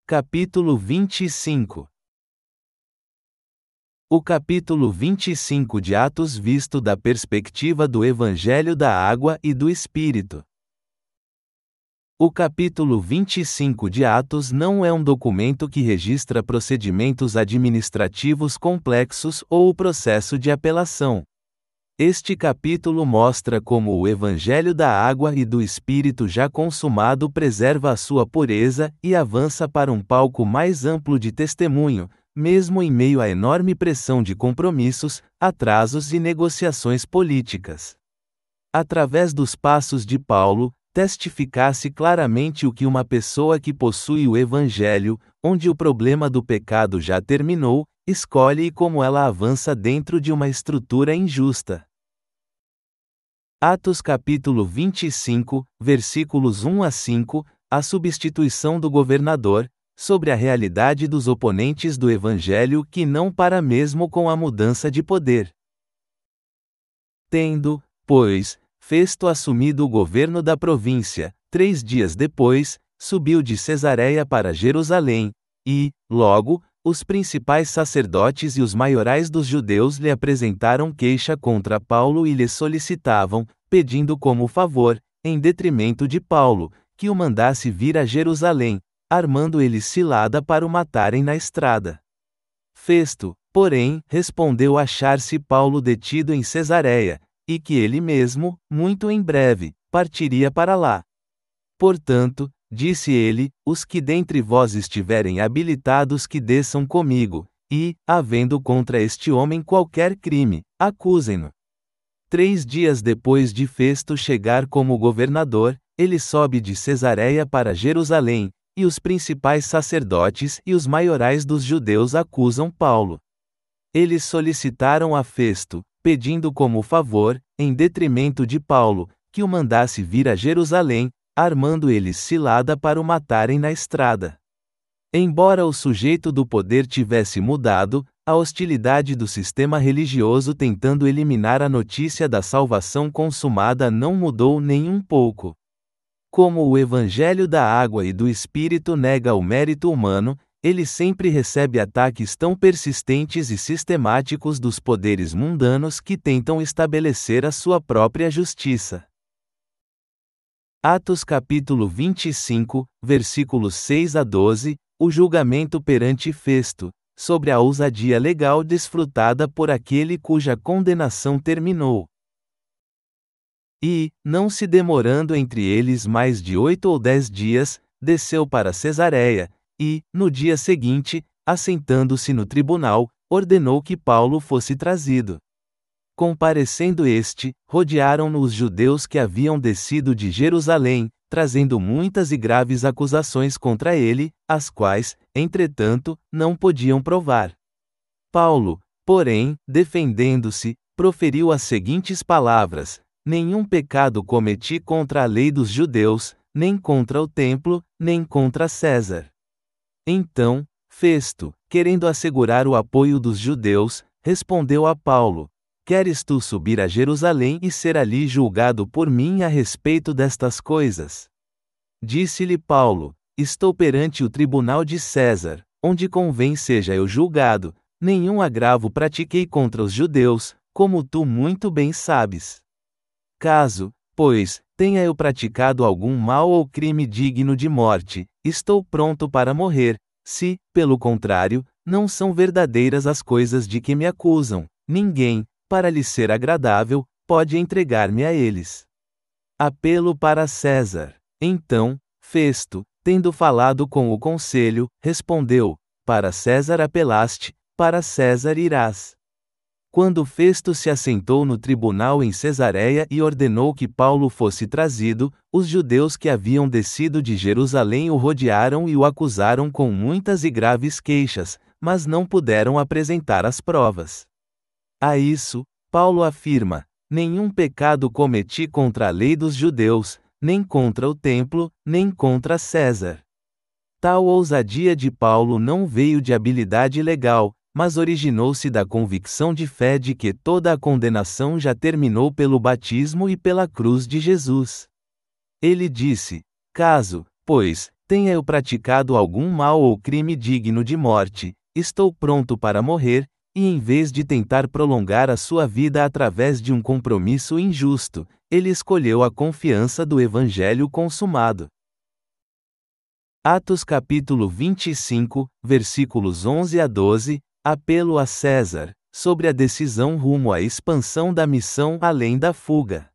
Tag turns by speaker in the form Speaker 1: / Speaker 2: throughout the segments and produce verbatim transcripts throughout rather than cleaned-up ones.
Speaker 1: Capítulo vinte e cinco. O capítulo vinte e cinco de Atos visto da perspectiva do Evangelho da Água e do Espírito. O capítulo vinte e cinco de Atos não é um documento que registra procedimentos administrativos complexos ou o processo de apelação. Este capítulo mostra como o Evangelho da Água e do Espírito já consumado preserva a sua pureza e avança para um palco mais amplo de testemunho, mesmo em meio à enorme pressão de compromissos, atrasos e negociações políticas. Através dos passos de Paulo, testificasse claramente o que uma pessoa que possui o Evangelho, onde o problema do pecado já terminou, escolhe e como ela avança dentro de uma estrutura injusta. Atos capítulo vinte e cinco, versículos um a cinco, a substituição do governador, sobre a realidade dos oponentes do Evangelho que não para mesmo com a mudança de poder. Tendo, pois, Festo assumido o governo da província, três dias depois, subiu de Cesareia para Jerusalém, e, logo, os principais sacerdotes e os maiorais dos judeus lhe apresentaram queixa contra Paulo e lhe solicitavam, pedindo como favor, em detrimento de Paulo, que o mandasse vir a Jerusalém, armando eles cilada para o matarem na estrada. Festo, porém, respondeu achar-se Paulo detido em Cesareia, e que ele mesmo, muito em breve, partiria para lá. Portanto, disse ele, os que dentre vós estiverem habilitados que desçam comigo, e, havendo contra este homem qualquer crime, acusem-no. Três dias depois de Festo chegar como governador, ele sobe de Cesareia para Jerusalém, e os principais sacerdotes e os maiorais dos judeus acusam Paulo. Eles solicitaram a Festo, pedindo como favor, em detrimento de Paulo, que o mandasse vir a Jerusalém, armando eles cilada para o matarem na estrada. Embora o sujeito do poder tivesse mudado, a hostilidade do sistema religioso tentando eliminar a notícia da salvação consumada não mudou nem um pouco. Como o Evangelho da Água e do Espírito nega o mérito humano, ele sempre recebe ataques tão persistentes e sistemáticos dos poderes mundanos que tentam estabelecer a sua própria justiça. Atos capítulo vinte e cinco, versículos seis a doze, o julgamento perante Festo, sobre a ousadia legal desfrutada por aquele cuja condenação terminou. E, não se demorando entre eles mais de oito ou dez dias, desceu para Cesareia, e, no dia seguinte, assentando-se no tribunal, ordenou que Paulo fosse trazido. Comparecendo este, rodearam-no os judeus que haviam descido de Jerusalém, trazendo muitas e graves acusações contra ele, as quais, entretanto, não podiam provar. Paulo, porém, defendendo-se, proferiu as seguintes palavras: nenhum pecado cometi contra a lei dos judeus, nem contra o templo, nem contra César. Então, Festo, querendo assegurar o apoio dos judeus, respondeu a Paulo: queres tu subir a Jerusalém e ser ali julgado por mim a respeito destas coisas? Disse-lhe Paulo: estou perante o tribunal de César, onde convém seja eu julgado, nenhum agravo pratiquei contra os judeus, como tu muito bem sabes. Caso, pois, tenha eu praticado algum mal ou crime digno de morte, estou pronto para morrer, se, pelo contrário, não são verdadeiras as coisas de que me acusam, ninguém, para lhe ser agradável, pode entregar-me a eles. Apelo para César. Então, Festo, tendo falado com o conselho, respondeu: para César apelaste, para César irás. Quando Festo se assentou no tribunal em Cesareia e ordenou que Paulo fosse trazido, os judeus que haviam descido de Jerusalém o rodearam e o acusaram com muitas e graves queixas, mas não puderam apresentar as provas. A isso, Paulo afirma: nenhum pecado cometi contra a lei dos judeus, nem contra o templo, nem contra César. Tal ousadia de Paulo não veio de habilidade legal, mas originou-se da convicção de fé de que toda a condenação já terminou pelo batismo e pela cruz de Jesus. Ele disse: caso, pois, tenha eu praticado algum mal ou crime digno de morte, estou pronto para morrer, e em vez de tentar prolongar a sua vida através de um compromisso injusto, ele escolheu a confiança do Evangelho consumado. Atos capítulo vinte e cinco, versículos onze a doze, apelo a César, sobre a decisão rumo à expansão da missão além da fuga.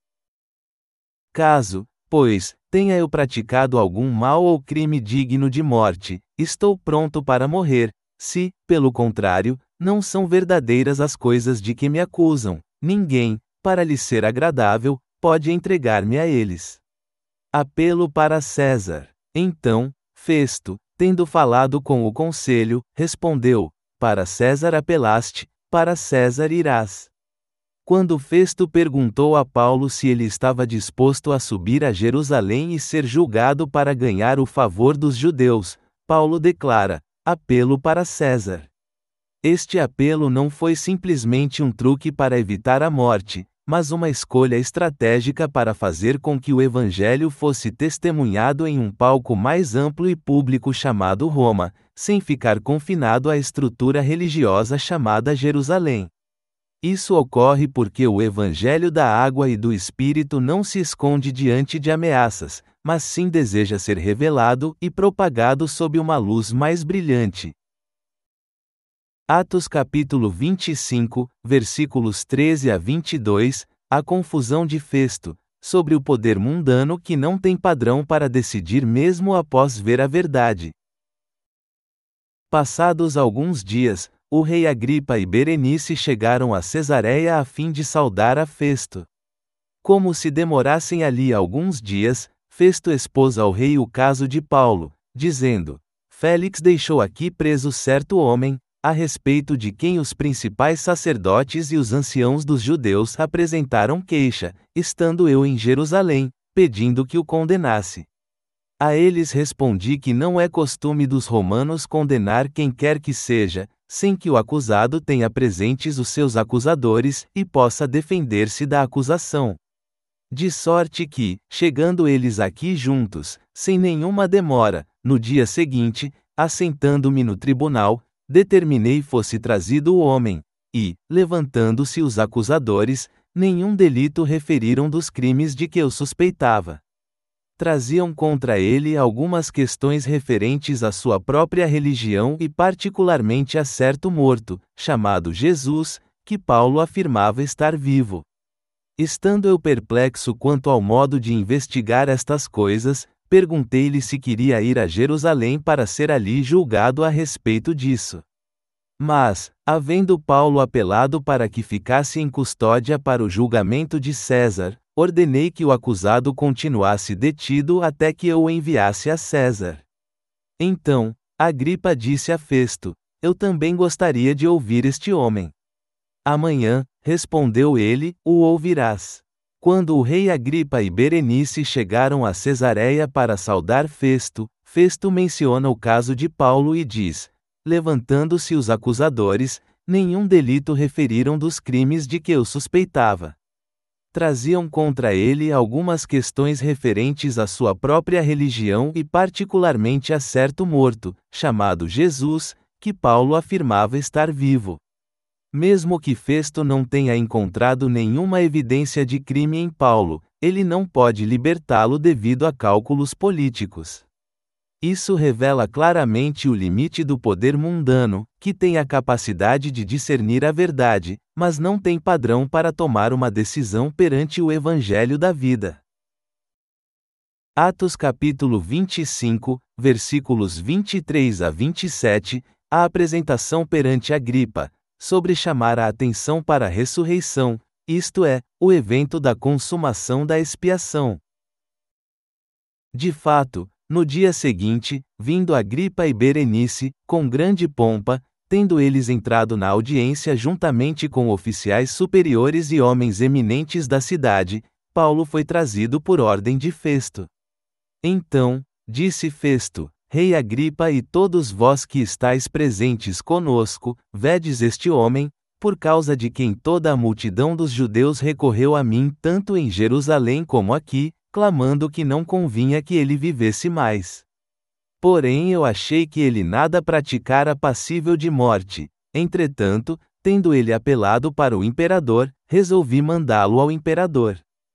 Speaker 1: Caso, pois, tenha eu praticado algum mal ou crime digno de morte, estou pronto para morrer. Se, pelo contrário, não são verdadeiras as coisas de que me acusam, ninguém, para lhe ser agradável, pode entregar-me a eles. Apelo para César. Então, Festo, tendo falado com o conselho, respondeu: Para César apelaste, para César irás. Quando Festo perguntou a Paulo se ele estava disposto a subir a Jerusalém e ser julgado para ganhar o favor dos judeus, Paulo declara: apelo para César. Este apelo não foi simplesmente um truque para evitar a morte, mas uma escolha estratégica para fazer com que o Evangelho fosse testemunhado em um palco mais amplo e público chamado Roma, sem ficar confinado à estrutura religiosa chamada Jerusalém. Isso ocorre porque o Evangelho da água e do Espírito não se esconde diante de ameaças, mas sim deseja ser revelado e propagado sob uma luz mais brilhante. Atos capítulo vinte e cinco, versículos treze a vinte e dois, a confusão de Festo, sobre o poder mundano que não tem padrão para decidir mesmo após ver a verdade. Passados alguns dias, o rei Agripa e Berenice chegaram a Cesareia a fim de saudar a Festo. Como se demorassem ali alguns dias, Festo expôs ao rei o caso de Paulo, dizendo: Félix deixou aqui preso certo homem, a respeito de quem os principais sacerdotes e os anciãos dos judeus apresentaram queixa, estando eu em Jerusalém, pedindo que o condenasse. A eles respondi que não é costume dos romanos condenar quem quer que seja, sem que o acusado tenha presentes os seus acusadores e possa defender-se da acusação. De sorte que, chegando eles aqui juntos, sem nenhuma demora, no dia seguinte, assentando-me no tribunal, determinei fosse trazido o homem, e, levantando-se os acusadores, nenhum delito referiram dos crimes de que eu suspeitava. Traziam contra ele algumas questões referentes à sua própria religião e particularmente a certo morto, chamado Jesus, que Paulo afirmava estar vivo. Estando eu perplexo quanto ao modo de investigar estas coisas, perguntei-lhe se queria ir a Jerusalém para ser ali julgado a respeito disso. Mas, havendo Paulo apelado para que ficasse em custódia para o julgamento de César, ordenei que o acusado continuasse detido até que eu o enviasse a César. Então, Agripa disse a Festo: Eu também gostaria de ouvir este homem. Amanhã, respondeu ele, o ouvirás. Quando o rei Agripa e Berenice chegaram a Cesareia para saudar Festo, Festo menciona o caso de Paulo e diz: Levantando-se os acusadores, nenhum delito referiram dos crimes de que eu suspeitava. Traziam contra ele algumas questões referentes à sua própria religião e particularmente a certo morto, chamado Jesus, que Paulo afirmava estar vivo. Mesmo que Festo não tenha encontrado nenhuma evidência de crime em Paulo, ele não pode libertá-lo devido a cálculos políticos. Isso revela claramente o limite do poder mundano, que tem a capacidade de discernir a verdade, mas não tem padrão para tomar uma decisão perante o Evangelho da vida. Atos capítulo vinte e cinco, versículos vinte e três a vinte e sete, a apresentação perante Agripa, sobre chamar a atenção para a ressurreição, isto é, o evento da consumação da expiação. De fato, no dia seguinte, vindo Agripa e Berenice, com grande pompa, tendo eles entrado na audiência juntamente com oficiais superiores e homens eminentes da cidade, Paulo foi trazido por ordem de Festo. Então, disse Festo: Rei Agripa e todos vós que estáis presentes conosco, vedes este homem, por causa de quem toda a multidão dos judeus recorreu a mim tanto em Jerusalém como aqui, clamando que não convinha que ele vivesse mais. Porém eu achei que ele nada praticara passível de morte. Entretanto, tendo ele apelado para o imperador, resolvi mandá-lo ao imperador.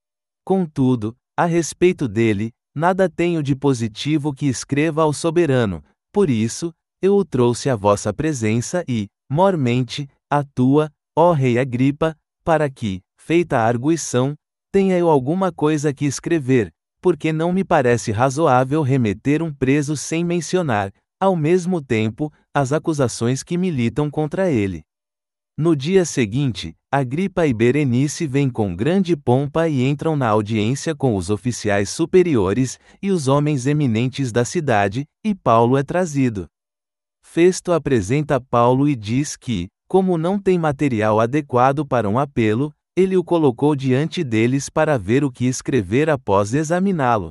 Speaker 1: Contudo, a respeito dele, nada tenho de positivo que escreva ao soberano, por isso, eu o trouxe à vossa presença e, mormente, a tua, ó rei Agripa, para que, feita a arguição, tenha eu alguma coisa que escrever, porque não me parece razoável remeter um preso sem mencionar, ao mesmo tempo, as acusações que militam contra ele. No dia seguinte, Agripa e Berenice vêm com grande pompa e entram na audiência com os oficiais superiores e os homens eminentes da cidade, e Paulo é trazido. Festo apresenta Paulo e diz que, como não tem material adequado para um apelo, ele o colocou diante deles para ver o que escrever após examiná-lo.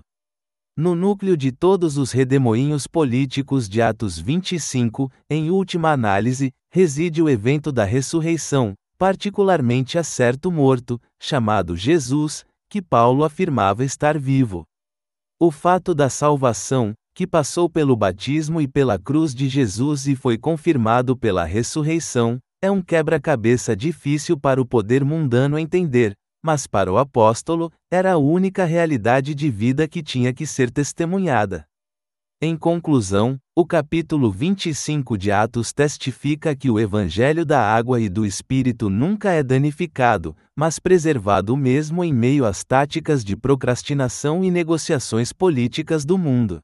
Speaker 1: No núcleo de todos os redemoinhos políticos de Atos vinte e cinco, em última análise, reside o evento da ressurreição, particularmente a certo morto, chamado Jesus, que Paulo afirmava estar vivo. O fato da salvação, que passou pelo batismo e pela cruz de Jesus e foi confirmado pela ressurreição, é um quebra-cabeça difícil para o poder mundano entender, mas para o apóstolo, era a única realidade de vida que tinha que ser testemunhada. Em conclusão, o capítulo vinte e cinco de Atos testifica que o Evangelho da água e do Espírito nunca é danificado, mas preservado mesmo em meio às táticas de procrastinação e negociações políticas do mundo.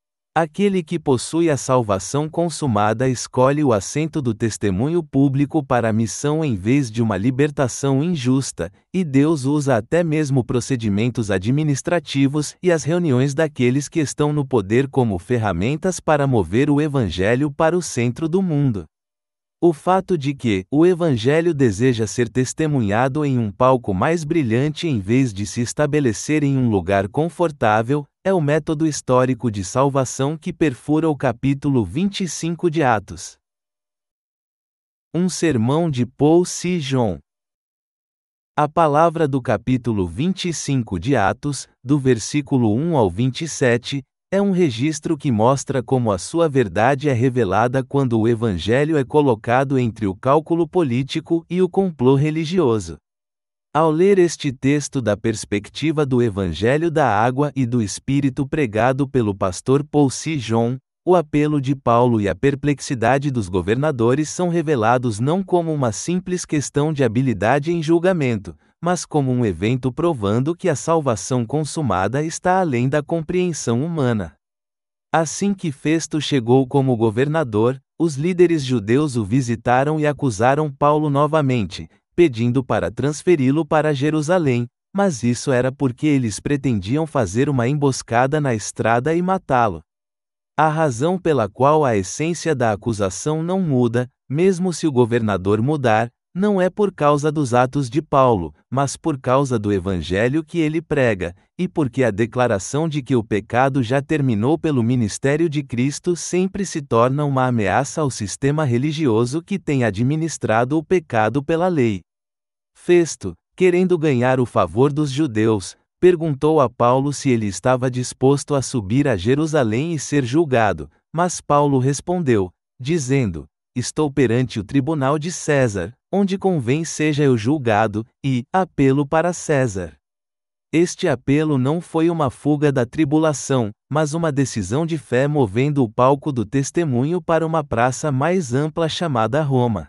Speaker 1: Aquele que possui a salvação consumada escolhe o assento do testemunho público para a missão em vez de uma libertação injusta, e Deus usa até mesmo procedimentos administrativos e as reuniões daqueles que estão no poder como ferramentas para mover o Evangelho para o centro do mundo. O fato de que o Evangelho deseja ser testemunhado em um palco mais brilhante em vez de se estabelecer em um lugar confortável, é o método histórico de salvação que perfura o capítulo vinte e cinco de Atos. Um sermão de Paul C. John. A palavra do capítulo vinte e cinco de Atos, do versículo um ao vinte e sete, é um registro que mostra como a sua verdade é revelada quando o Evangelho é colocado entre o cálculo político e o complô religioso. Ao ler este texto da perspectiva do Evangelho da Água e do Espírito pregado pelo pastor Paul C. John, o apelo de Paulo e a perplexidade dos governadores são revelados não como uma simples questão de habilidade em julgamento, mas como um evento provando que a salvação consumada está além da compreensão humana. Assim que Festo chegou como governador, os líderes judeus o visitaram e acusaram Paulo novamente, pedindo para transferi-lo para Jerusalém, mas isso era porque eles pretendiam fazer uma emboscada na estrada e matá-lo. A razão pela qual a essência da acusação não muda, mesmo se o governador mudar, não é por causa dos atos de Paulo, mas por causa do evangelho que ele prega, e porque a declaração de que o pecado já terminou pelo ministério de Cristo sempre se torna uma ameaça ao sistema religioso que tem administrado o pecado pela lei. Festo, querendo ganhar o favor dos judeus, perguntou a Paulo se ele estava disposto a subir a Jerusalém e ser julgado, mas Paulo respondeu, dizendo: estou perante o tribunal de César, onde convém seja eu julgado, e apelo para César. Este apelo não foi uma fuga da tribulação, mas uma decisão de fé movendo o palco do testemunho para uma praça mais ampla chamada Roma.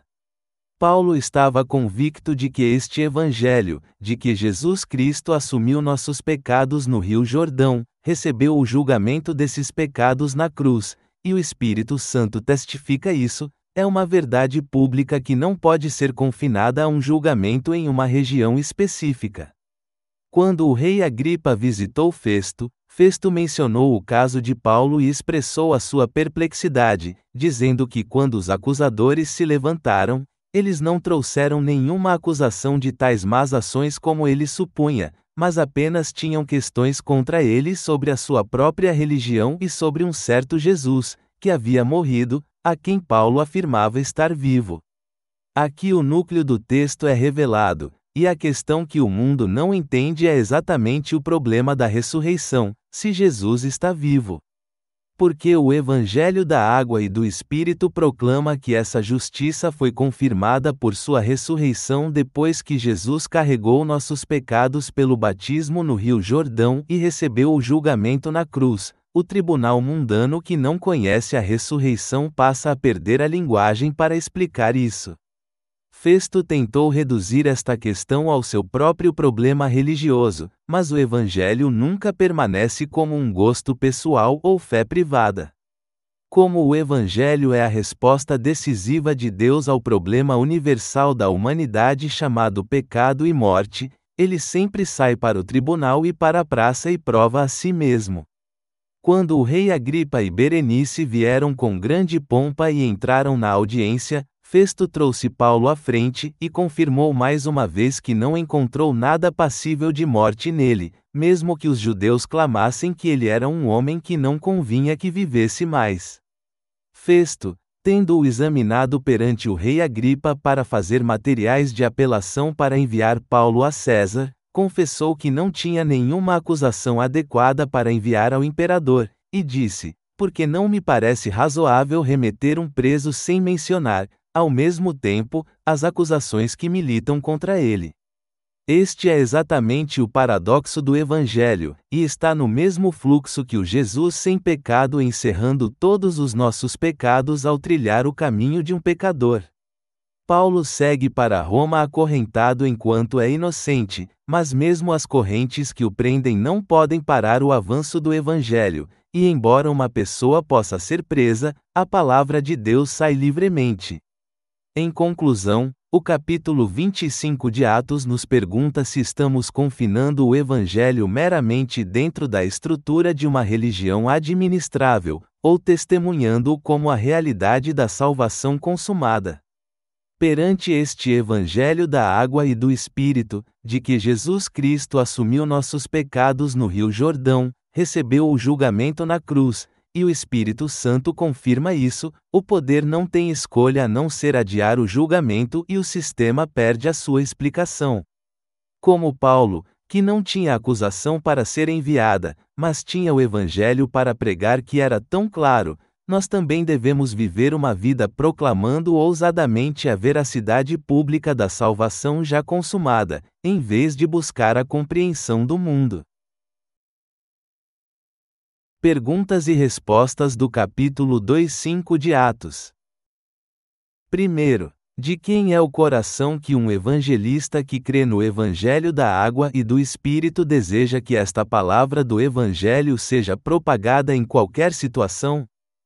Speaker 1: Paulo estava convicto de que este evangelho, de que Jesus Cristo assumiu nossos pecados no Rio Jordão, recebeu o julgamento desses pecados na cruz, e o Espírito Santo testifica isso, é uma verdade pública que não pode ser confinada a um julgamento em uma região específica. Quando o rei Agripa visitou Festo, Festo mencionou o caso de Paulo e expressou a sua perplexidade, dizendo que quando os acusadores se levantaram, eles não trouxeram nenhuma acusação de tais más ações como ele supunha, mas apenas tinham questões contra ele sobre a sua própria religião e sobre um certo Jesus, que havia morrido, a quem Paulo afirmava estar vivo. Aqui o núcleo do texto é revelado, e a questão que o mundo não entende é exatamente o problema da ressurreição, se Jesus está vivo. Porque o Evangelho da água e do Espírito proclama que essa justiça foi confirmada por sua ressurreição depois que Jesus carregou nossos pecados pelo batismo no Rio Jordão e recebeu o julgamento na cruz. O tribunal mundano que não conhece a ressurreição passa a perder a linguagem para explicar isso. Festo tentou reduzir esta questão ao seu próprio problema religioso, mas o Evangelho nunca permanece como um gosto pessoal ou fé privada. Como o Evangelho é a resposta decisiva de Deus ao problema universal da humanidade chamado pecado e morte, ele sempre sai para o tribunal e para a praça e prova a si mesmo. Quando o rei Agripa e Berenice vieram com grande pompa e entraram na audiência, Festo trouxe Paulo à frente e confirmou mais uma vez que não encontrou nada passível de morte nele, mesmo que os judeus clamassem que ele era um homem que não convinha que vivesse mais. Festo, tendo-o examinado perante o rei Agripa para fazer materiais de apelação para enviar Paulo a César, confessou que não tinha nenhuma acusação adequada para enviar ao imperador, e disse: porque não me parece razoável remeter um preso sem mencionar, ao mesmo tempo, as acusações que militam contra ele. Este é exatamente o paradoxo do Evangelho, e está no mesmo fluxo que o Jesus sem pecado encerrando todos os nossos pecados ao trilhar o caminho de um pecador. Paulo segue para Roma acorrentado enquanto é inocente, mas mesmo as correntes que o prendem não podem parar o avanço do Evangelho, e embora uma pessoa possa ser presa, a palavra de Deus sai livremente. Em conclusão, o capítulo vinte e cinco de Atos nos pergunta se estamos confinando o Evangelho meramente dentro da estrutura de uma religião administrável, ou testemunhando-o como a realidade da salvação consumada. Perante este Evangelho da água e do Espírito, de que Jesus Cristo assumiu nossos pecados no Rio Jordão, recebeu o julgamento na cruz, e o Espírito Santo confirma isso, o poder não tem escolha a não ser adiar o julgamento e o sistema perde a sua explicação. Como Paulo, que não tinha acusação para ser enviada, mas tinha o Evangelho para pregar que era tão claro, nós também devemos viver uma vida proclamando ousadamente a veracidade pública da salvação já consumada, em vez de buscar a compreensão do mundo. Perguntas e respostas do capítulo dois ponto cinco de Atos. Primeiro, de quem é o coração que um evangelista que crê no Evangelho da água e do Espírito deseja que esta palavra do Evangelho seja propagada em qualquer situação?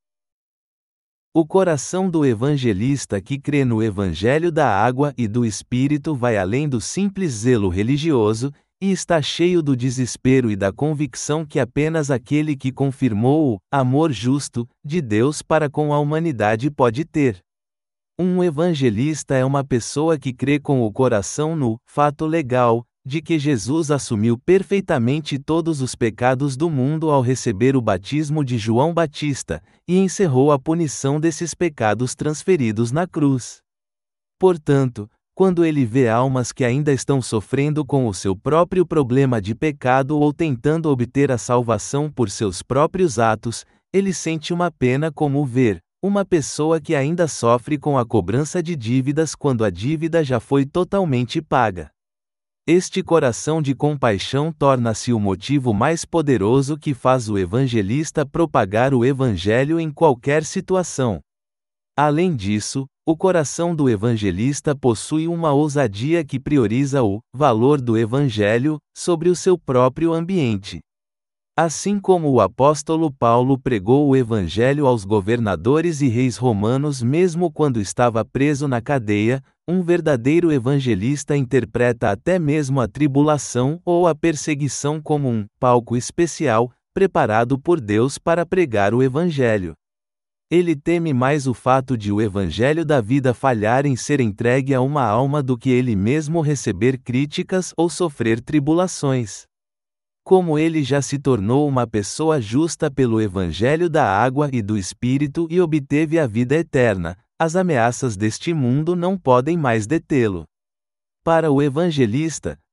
Speaker 1: O coração do evangelista que crê no Evangelho da água e do Espírito vai além do simples zelo religioso, e está cheio do desespero e da convicção que apenas aquele que confirmou o amor justo de Deus para com a humanidade pode ter. Um evangelista é uma pessoa que crê com o coração no fato legal de que Jesus assumiu perfeitamente todos os pecados do mundo ao receber o batismo de João Batista, e encerrou a punição desses pecados transferidos na cruz. Portanto, quando ele vê almas que ainda estão sofrendo com o seu próprio problema de pecado ou tentando obter a salvação por seus próprios atos, ele sente uma pena como ver uma pessoa que ainda sofre com a cobrança de dívidas quando a dívida já foi totalmente paga. Este coração de compaixão torna-se o motivo mais poderoso que faz o evangelista propagar o Evangelho em qualquer situação. Além disso, o coração do evangelista possui uma ousadia que prioriza o valor do Evangelho sobre o seu próprio ambiente. Assim como o apóstolo Paulo pregou o Evangelho aos governadores e reis romanos mesmo quando estava preso na cadeia, um verdadeiro evangelista interpreta até mesmo a tribulação ou a perseguição como um palco especial, preparado por Deus para pregar o Evangelho. Ele teme mais o fato de o Evangelho da vida falhar em ser entregue a uma alma do que ele mesmo receber críticas ou sofrer tribulações. Como ele já se tornou uma pessoa justa pelo Evangelho da água e do Espírito e obteve a vida eterna, as ameaças deste mundo não podem mais detê-lo. Para o evangelista,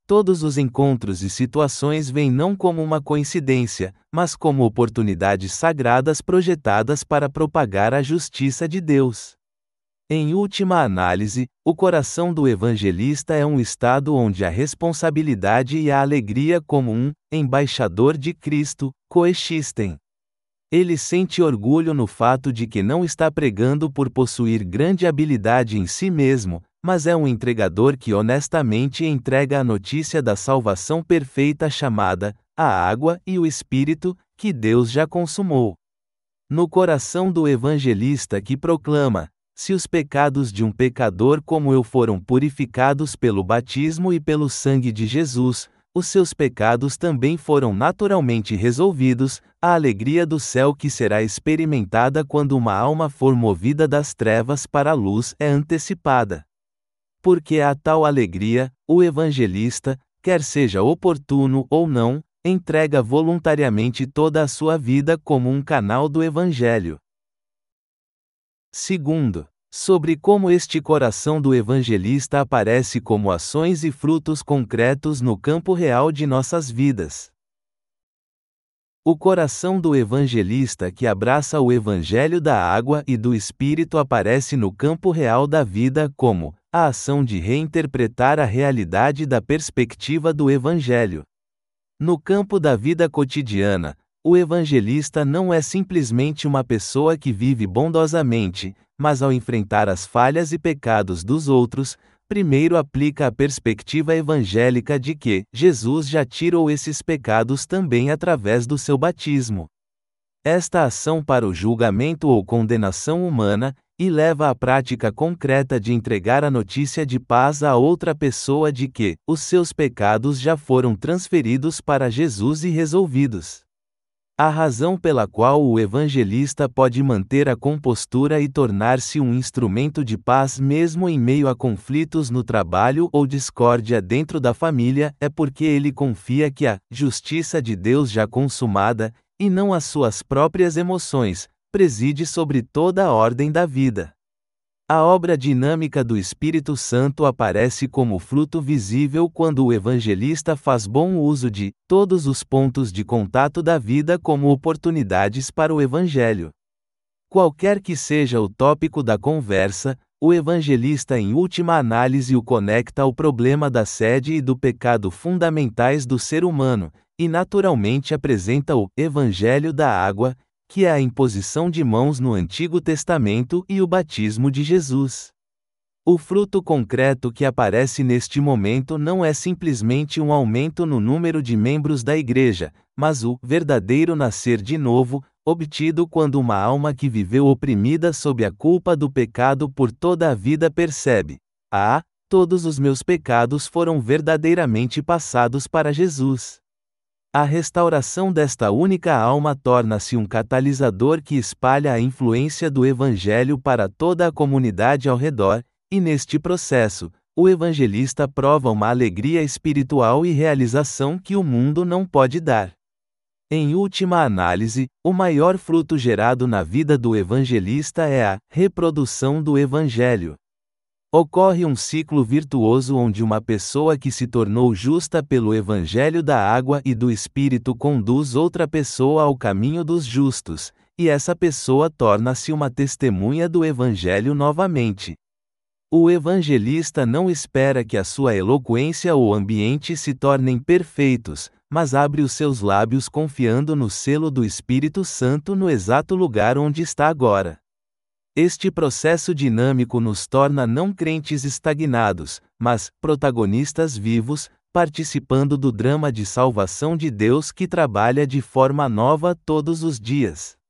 Speaker 1: Todos os encontros e situações vêm não como uma coincidência, mas como oportunidades sagradas projetadas para propagar a justiça de Deus. Em última análise, o coração do evangelista é um estado onde a responsabilidade e a alegria como um embaixador de Cristo coexistem. Ele sente orgulho no fato de que não está pregando por possuir grande habilidade em si mesmo, mas é um entregador que honestamente entrega a notícia da salvação perfeita chamada a água e o Espírito, que Deus já consumou. No coração do evangelista que proclama: se os pecados de um pecador como eu foram purificados pelo batismo e pelo sangue de Jesus, os seus pecados também foram naturalmente resolvidos, a alegria do céu que será experimentada quando uma alma for movida das trevas para a luz é antecipada. Porque a tal alegria, o evangelista, quer seja oportuno ou não, entrega voluntariamente toda a sua vida como um canal do Evangelho. Segundo, sobre como este coração do evangelista aparece como ações e frutos concretos no campo real de nossas vidas. O coração do evangelista que abraça o Evangelho da água e do Espírito aparece no campo real da vida como a ação de reinterpretar a realidade da perspectiva do Evangelho. No campo da vida cotidiana, o evangelista não é simplesmente uma pessoa que vive bondosamente, mas ao enfrentar as falhas e pecados dos outros, primeiro aplica a perspectiva evangélica de que Jesus já tirou esses pecados também através do seu batismo. Esta ação para o julgamento ou condenação humana, e leva à prática concreta de entregar a notícia de paz a outra pessoa de que os seus pecados já foram transferidos para Jesus e resolvidos. A razão pela qual o evangelista pode manter a compostura e tornar-se um instrumento de paz mesmo em meio a conflitos no trabalho ou discórdia dentro da família é porque ele confia que a justiça de Deus já consumada, e não as suas próprias emoções, preside sobre toda a ordem da vida. A obra dinâmica do Espírito Santo aparece como fruto visível quando o evangelista faz bom uso de todos os pontos de contato da vida como oportunidades para o Evangelho. Qualquer que seja o tópico da conversa, o evangelista em última análise o conecta ao problema da sede e do pecado fundamentais do ser humano, e naturalmente apresenta o Evangelho da água, que é a imposição de mãos no Antigo Testamento e o batismo de Jesus. O fruto concreto que aparece neste momento não é simplesmente um aumento no número de membros da igreja, mas o verdadeiro nascer de novo, obtido quando uma alma que viveu oprimida sob a culpa do pecado por toda a vida percebe: ah, todos os meus pecados foram verdadeiramente passados para Jesus. A restauração desta única alma torna-se um catalisador que espalha a influência do Evangelho para toda a comunidade ao redor, e neste processo, o evangelista prova uma alegria espiritual e realização que o mundo não pode dar. Em última análise, o maior fruto gerado na vida do evangelista é a reprodução do Evangelho. Ocorre um ciclo virtuoso onde uma pessoa que se tornou justa pelo Evangelho da água e do Espírito conduz outra pessoa ao caminho dos justos, e essa pessoa torna-se uma testemunha do Evangelho novamente. O evangelista não espera que a sua eloquência ou ambiente se tornem perfeitos, mas abre os seus lábios confiando no selo do Espírito Santo no exato lugar onde está agora. Este processo dinâmico nos torna não crentes estagnados, mas protagonistas vivos, participando do drama de salvação de Deus que trabalha de forma nova todos os dias.